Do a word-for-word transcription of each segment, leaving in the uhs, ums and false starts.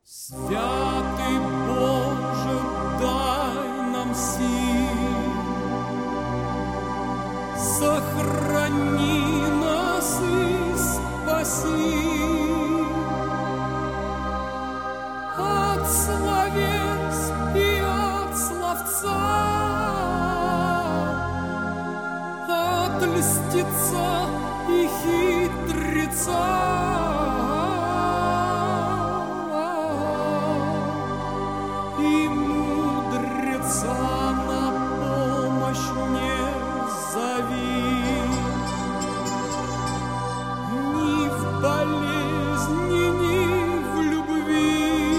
Святый Боже, дай нам сил, сохрани нас и спаси от словес и от словца, от льстеца и хитреца. И мудреца на помощь не зови, ни в болезни, ни в любви.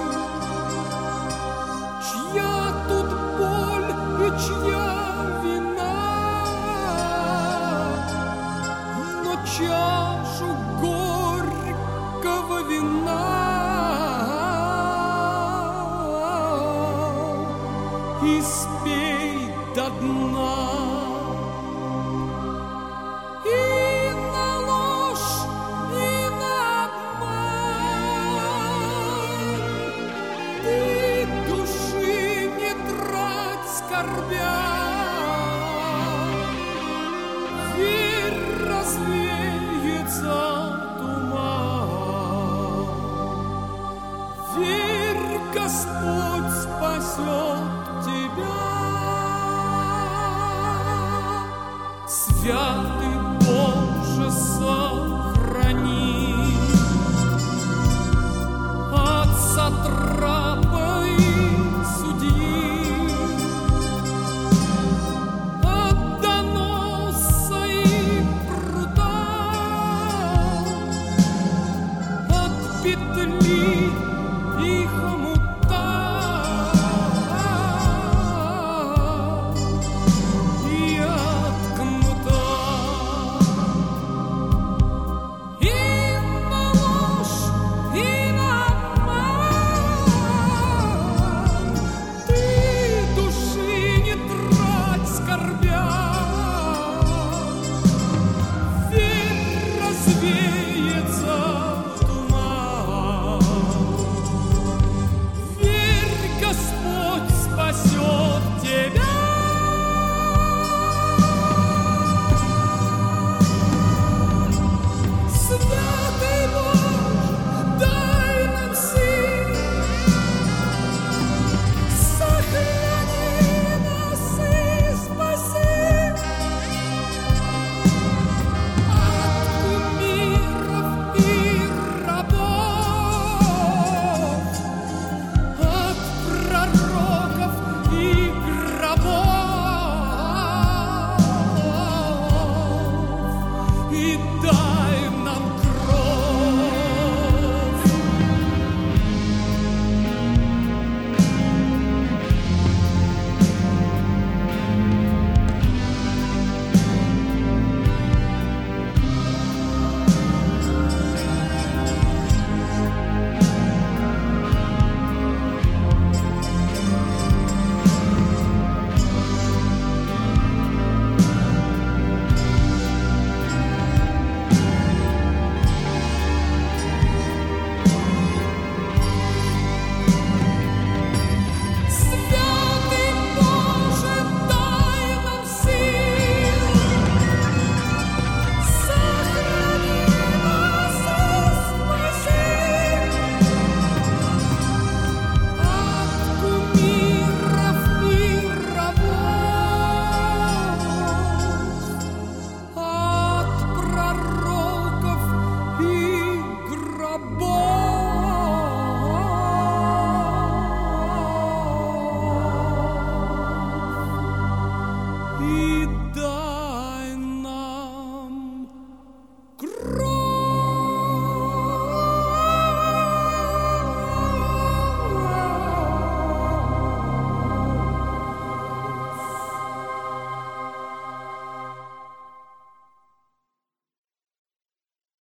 Чья тут боль и чья вина, но чашу горького вина и спей до дна. И на ложь, и на обман ты души не трать скорбя. Верь, развеется туман, верь, Господь спасет тебя.